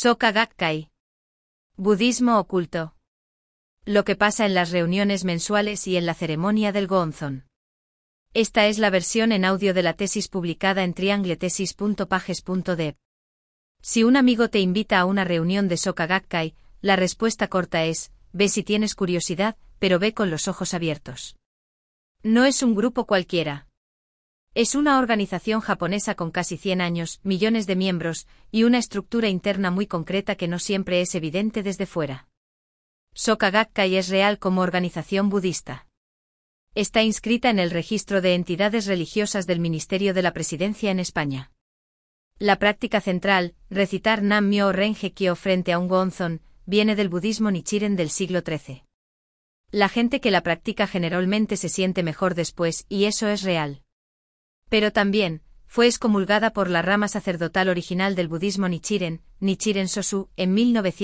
Soka Gakkai. Budismo oculto. Lo que pasa en las reuniones mensuales y en la ceremonia del Goonzon. Esta es la versión en audio de la tesis publicada en triangletesis.pages.dev. Si un amigo te invita a una reunión de Soka Gakkai, la respuesta corta es: ve si tienes curiosidad, pero ve con los ojos abiertos. No es un grupo cualquiera. Es una organización japonesa con casi 100 años, millones de miembros, y una estructura interna muy concreta que no siempre es evidente desde fuera. Soka Gakkai es real como organización budista. Está inscrita en el registro de entidades religiosas del Ministerio de la Presidencia en España. La práctica central, recitar Nam-myoho Renge-kyo frente a un Goonzon, viene del budismo Nichiren del siglo XIII. La gente que la practica generalmente se siente mejor después, y eso es real. Pero también, fue excomulgada por la rama sacerdotal original del budismo Nichiren, Nichiren Sosu, en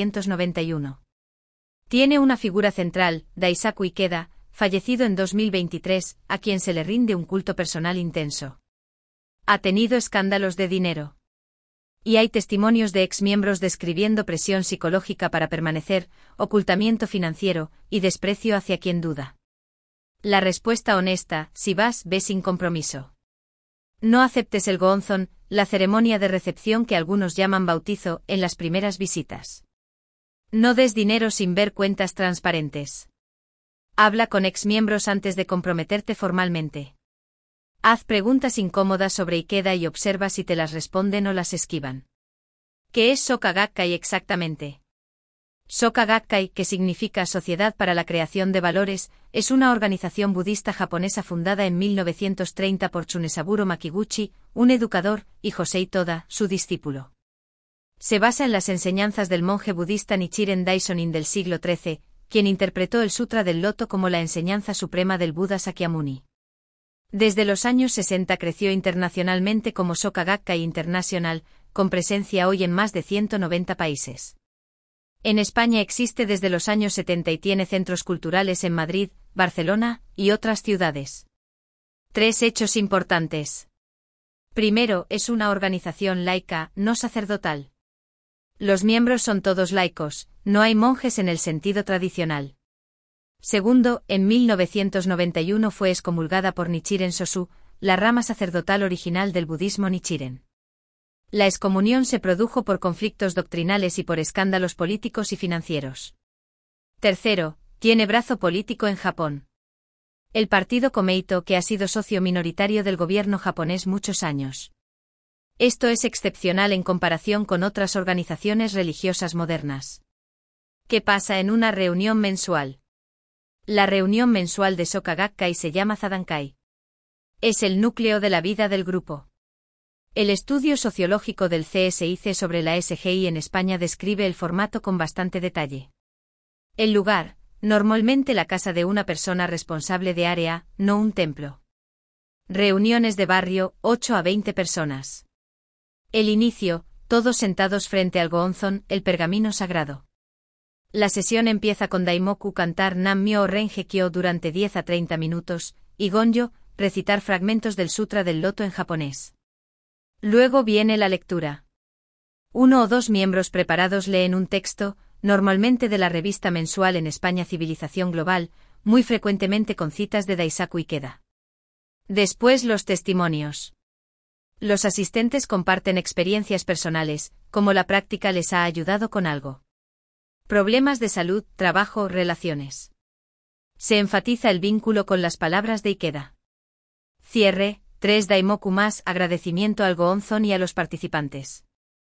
1991. Tiene una figura central, Daisaku Ikeda, fallecido en 2023, a quien se le rinde un culto personal intenso. Ha tenido escándalos de dinero. Y hay testimonios de exmiembros describiendo presión psicológica para permanecer, ocultamiento financiero, y desprecio hacia quien duda. La respuesta honesta: si vas, ve sin compromiso. No aceptes el Goonzon, la ceremonia de recepción que algunos llaman bautizo, en las primeras visitas. No des dinero sin ver cuentas transparentes. Habla con exmiembros antes de comprometerte formalmente. Haz preguntas incómodas sobre Ikeda y observa si te las responden o las esquivan. ¿Qué es Soka Gakkai exactamente? Soka Gakkai, que significa Sociedad para la Creación de Valores, es una organización budista japonesa fundada en 1930 por Tsunesaburo Makiguchi, un educador, y Josei Toda, su discípulo. Se basa en las enseñanzas del monje budista Nichiren Daishonin del siglo XIII, quien interpretó el Sutra del Loto como la enseñanza suprema del Buda Sakyamuni. Desde los años 60 creció internacionalmente como Soka Gakkai International, con presencia hoy en más de 190 países. En España existe desde los años 70 y tiene centros culturales en Madrid, Barcelona y otras ciudades. 3 hechos importantes. Primero, es una organización laica, no sacerdotal. Los miembros son todos laicos, no hay monjes en el sentido tradicional. Segundo, en 1991 fue excomulgada por Nichiren Sosu, la rama sacerdotal original del budismo Nichiren. La excomunión se produjo por conflictos doctrinales y por escándalos políticos y financieros. Tercero, tiene brazo político en Japón. El partido Komeito, que ha sido socio minoritario del gobierno japonés muchos años. Esto es excepcional en comparación con otras organizaciones religiosas modernas. ¿Qué pasa en una reunión mensual? La reunión mensual de Soka Gakkai se llama Zadankai. Es el núcleo de la vida del grupo. El estudio sociológico del CSIC sobre la SGI en España describe el formato con bastante detalle. El lugar, normalmente la casa de una persona responsable de área, no un templo. Reuniones de barrio, 8 a 20 personas. El inicio, todos sentados frente al Goonzon, el pergamino sagrado. La sesión empieza con Daimoku cantar Nam-myoho Renge-kyo durante 10 a 30 minutos, y Gonyo, recitar fragmentos del Sutra del Loto en japonés. Luego viene la lectura. 1 o 2 miembros preparados leen un texto, normalmente de la revista mensual en España Civilización Global, muy frecuentemente con citas de Daisaku Ikeda. Después los testimonios. Los asistentes comparten experiencias personales, como la práctica les ha ayudado con algo. Problemas de salud, trabajo, relaciones. Se enfatiza el vínculo con las palabras de Ikeda. Cierre. 3 Daimoku más agradecimiento al Goonzon y a los participantes.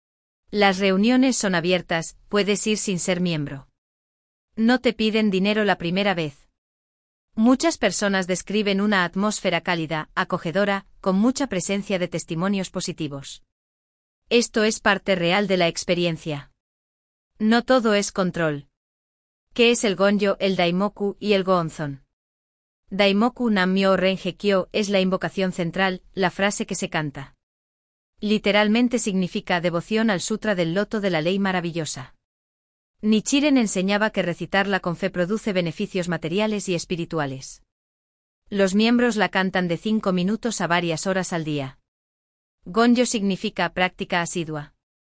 Las reuniones son abiertas, puedes ir sin ser miembro. No te piden dinero la primera vez. Muchas personas describen una atmósfera cálida, acogedora, con mucha presencia de testimonios positivos. Esto es parte real de la experiencia. No todo es control. ¿Qué es el Gonyo, el Daimoku y el Goonzon? Daimoku Nam-myoho Renge-kyo es la invocación central, la frase que se canta. Literalmente significa devoción al Sutra del Loto de la Ley Maravillosa. Nichiren enseñaba que recitarla con fe produce beneficios materiales y espirituales. Los miembros la cantan de 5 minutos a varias horas al día. Gonyo significa práctica asidua.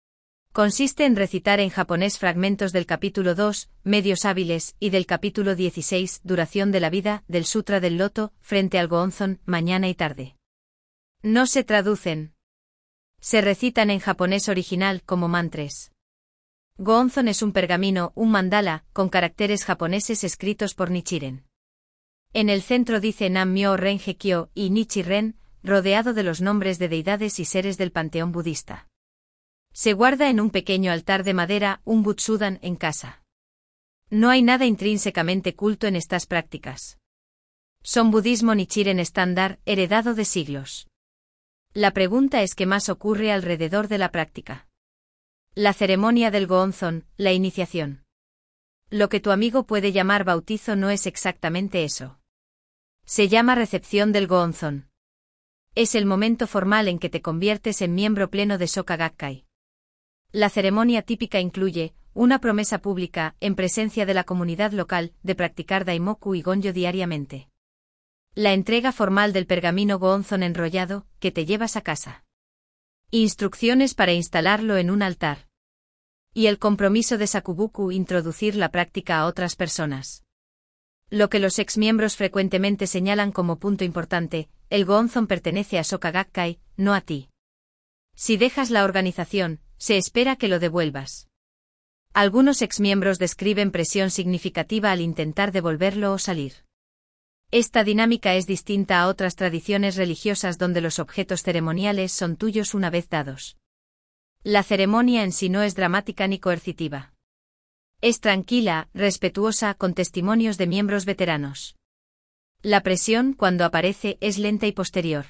Consiste en recitar en japonés fragmentos del capítulo 2, medios hábiles, y del capítulo 16, duración de la vida, del Sutra del Loto, frente al Goonzon, mañana y tarde. No se traducen. Se recitan en japonés original como mantras. Goonzon es un pergamino, un mandala, con caracteres japoneses escritos por Nichiren. En el centro dice Nam-myo Renge-kyo y Nichiren, rodeado de los nombres de deidades y seres del panteón budista. Se guarda en un pequeño altar de madera, un butsudan, en casa. No hay nada intrínsecamente culto en estas prácticas. Son budismo Nichiren estándar, heredado de siglos. La pregunta es qué más ocurre alrededor de la práctica. La ceremonia del Goonzon, la iniciación. Lo que tu amigo puede llamar bautizo no es exactamente eso. Se llama recepción del Goonzon. Es el momento formal en que te conviertes en miembro pleno de Soka Gakkai. La ceremonia típica incluye una promesa pública, en presencia de la comunidad local, de practicar Daimoku y Gonyo diariamente. La entrega formal del pergamino Goonzon enrollado, que te llevas a casa. Instrucciones para instalarlo en un altar. Y el compromiso de Sakubuku introducir la práctica a otras personas. Lo que los exmiembros frecuentemente señalan como punto importante, el Goonzon pertenece a Soka Gakkai, no a ti. Si dejas la organización, se espera que lo devuelvas. Algunos exmiembros describen presión significativa al intentar devolverlo o salir. Esta dinámica es distinta a otras tradiciones religiosas donde los objetos ceremoniales son tuyos una vez dados. La ceremonia en sí no es dramática ni coercitiva. Es tranquila, respetuosa, con testimonios de miembros veteranos. La presión, cuando aparece, es lenta y posterior.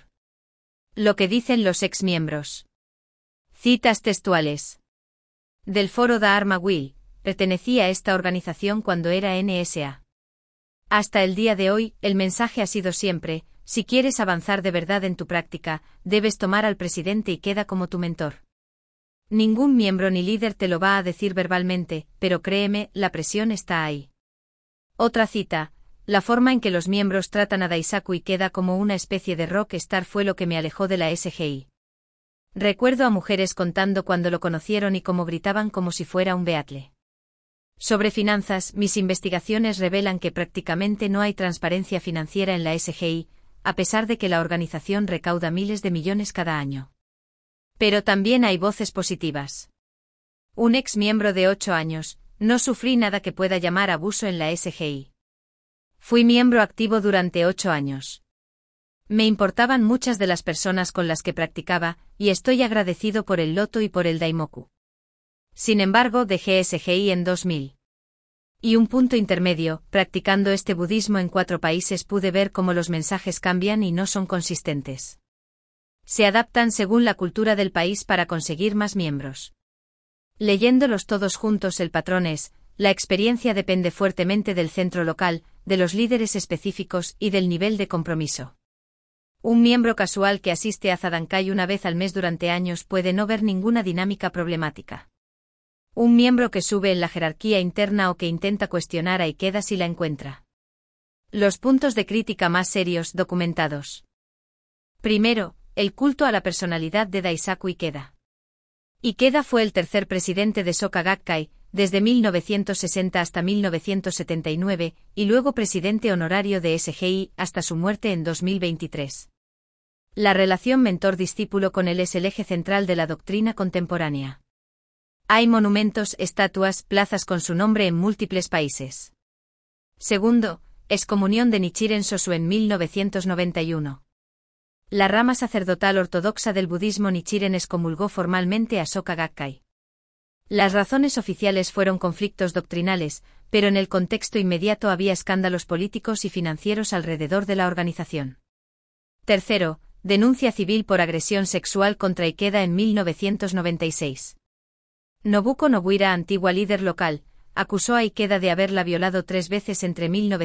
Lo que dicen los exmiembros. Citas textuales. Del foro Dharma Will, pertenecía a esta organización cuando era NSA. Hasta el día de hoy, el mensaje ha sido siempre, si quieres avanzar de verdad en tu práctica, debes tomar al presidente Ikeda como tu mentor. Ningún miembro ni líder te lo va a decir verbalmente, pero créeme, la presión está ahí. Otra cita, la forma en que los miembros tratan a Daisaku Ikeda como una especie de rock star fue lo que me alejó de la SGI. Recuerdo a mujeres contando cuando lo conocieron y cómo gritaban como si fuera un Beatle. Sobre finanzas, mis investigaciones revelan que prácticamente no hay transparencia financiera en la SGI, a pesar de que la organización recauda miles de millones cada año. Pero también hay voces positivas. Un ex miembro de 8 años, no sufrí nada que pueda llamar abuso en la SGI. Fui miembro activo durante 8 años. Me importaban muchas de las personas con las que practicaba, y estoy agradecido por el Loto y por el Daimoku. Sin embargo, dejé SGI en 2000. Y un punto intermedio, practicando este budismo en 4 países pude ver cómo los mensajes cambian y no son consistentes. Se adaptan según la cultura del país para conseguir más miembros. Leyéndolos todos juntos el patrón es, la experiencia depende fuertemente del centro local, de los líderes específicos y del nivel de compromiso. Un miembro casual que asiste a Zadankai una vez al mes durante años puede no ver ninguna dinámica problemática. Un miembro que sube en la jerarquía interna o que intenta cuestionar a Ikeda si la encuentra. Los puntos de crítica más serios documentados. Primero, el culto a la personalidad de Daisaku Ikeda. Ikeda fue el tercer presidente de Soka Gakkai, desde 1960 hasta 1979, y luego presidente honorario de SGI hasta su muerte en 2023. La relación mentor-discípulo con él es el eje central de la doctrina contemporánea. Hay monumentos, estatuas, plazas con su nombre en múltiples países. Segundo, excomunión de Nichiren Sosu en 1991. La rama sacerdotal ortodoxa del budismo Nichiren excomulgó formalmente a Soka Gakkai. Las razones oficiales fueron conflictos doctrinales, pero en el contexto inmediato había escándalos políticos y financieros alrededor de la organización. Tercero, denuncia civil por agresión sexual contra Ikeda en 1996. Nobuko Nobuira, antigua líder local, acusó a Ikeda de haberla violado 3 veces entre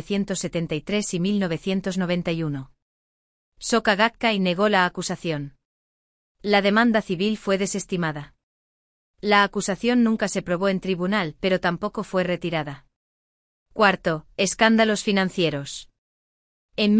1973 y 1991. Soka Gakkai negó la acusación. La demanda civil fue desestimada. La acusación nunca se probó en tribunal, pero tampoco fue retirada. Cuarto, escándalos financieros. En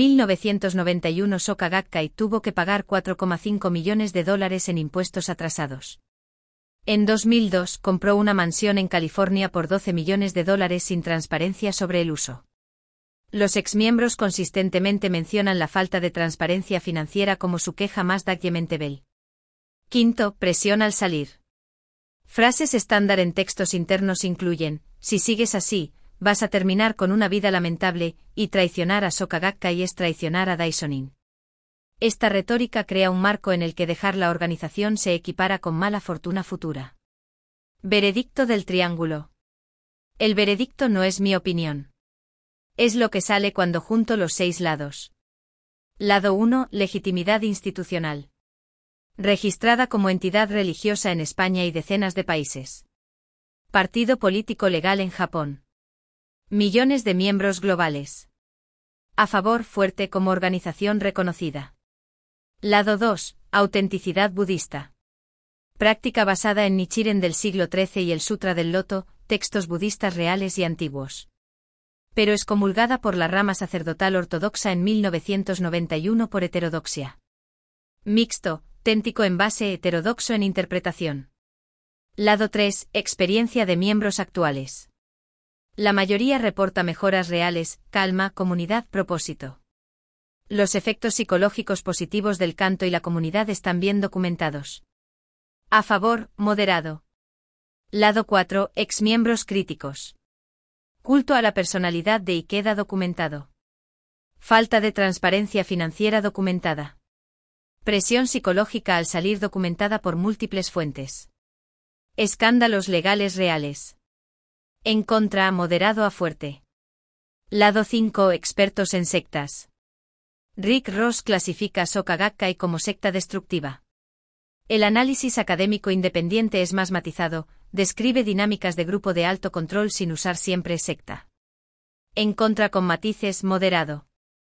1991 Soka Gakkai tuvo que pagar $4,5 millones en impuestos atrasados. En 2002 compró una mansión en California por $12 millones sin transparencia sobre el uso. Los exmiembros consistentemente mencionan la falta de transparencia financiera como su queja más documentable. Quinto, presión al salir. Frases estándar en textos internos incluyen: si sigues así, vas a terminar con una vida lamentable, y traicionar a Soka Gakkai es traicionar a Daishonin. Esta retórica crea un marco en el que dejar la organización se equipara con mala fortuna futura. Veredicto del triángulo. El veredicto no es mi opinión. Es lo que sale cuando junto los 6 lados. Lado 1. Legitimidad institucional. Registrada como entidad religiosa en España y decenas de países. Partido político legal en Japón. Millones de miembros globales. A favor, fuerte como organización reconocida. Lado 2. Autenticidad budista. Práctica basada en Nichiren del siglo XIII y el Sutra del Loto, textos budistas reales y antiguos. Pero excomulgada por la rama sacerdotal ortodoxa en 1991 por heterodoxia. Mixto, auténtico en base, heterodoxo en interpretación. Lado 3. Experiencia de miembros actuales. La mayoría reporta mejoras reales, calma, comunidad, propósito. Los efectos psicológicos positivos del canto y la comunidad están bien documentados. A favor, moderado. Lado 4. Exmiembros críticos. Culto a la personalidad de Ikeda documentado. Falta de transparencia financiera documentada. Presión psicológica al salir documentada por múltiples fuentes. Escándalos legales reales. En contra, moderado a fuerte. Lado 5. Expertos en sectas. Rick Ross clasifica a Soka Gakkai como secta destructiva. El análisis académico independiente es más matizado, describe dinámicas de grupo de alto control sin usar siempre secta. En contra con matices, moderado.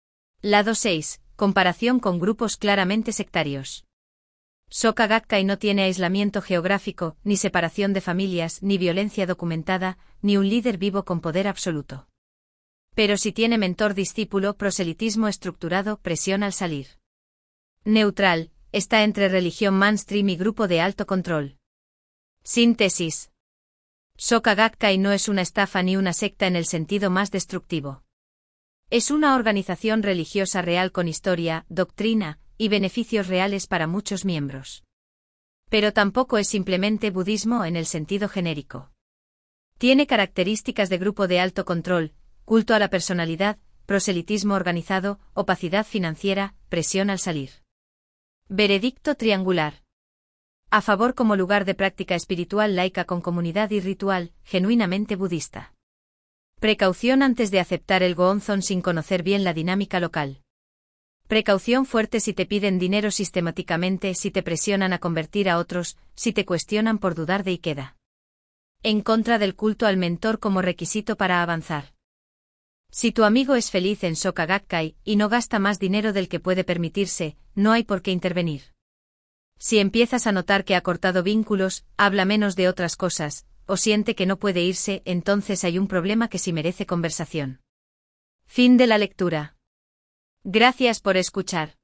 Lado 6. Comparación con grupos claramente sectarios. Soka Gakkai no tiene aislamiento geográfico, ni separación de familias, ni violencia documentada, ni un líder vivo con poder absoluto. Pero sí tiene mentor-discípulo, proselitismo estructurado, presión al salir. Neutral, está entre religión mainstream y grupo de alto control. Síntesis. Soka Gakkai no es una estafa ni una secta en el sentido más destructivo. Es una organización religiosa real con historia, doctrina, y beneficios reales para muchos miembros. Pero tampoco es simplemente budismo en el sentido genérico. Tiene características de grupo de alto control, culto a la personalidad, proselitismo organizado, opacidad financiera, presión al salir. Veredicto triangular. A favor como lugar de práctica espiritual laica con comunidad y ritual, genuinamente budista. Precaución antes de aceptar el Goonzon sin conocer bien la dinámica local. Precaución fuerte si te piden dinero sistemáticamente, si te presionan a convertir a otros, si te cuestionan por dudar de Ikeda. En contra del culto al mentor como requisito para avanzar. Si tu amigo es feliz en Soka Gakkai y no gasta más dinero del que puede permitirse, no hay por qué intervenir. Si empiezas a notar que ha cortado vínculos, habla menos de otras cosas, o siente que no puede irse, entonces hay un problema que sí merece conversación. Fin de la lectura. Gracias por escuchar.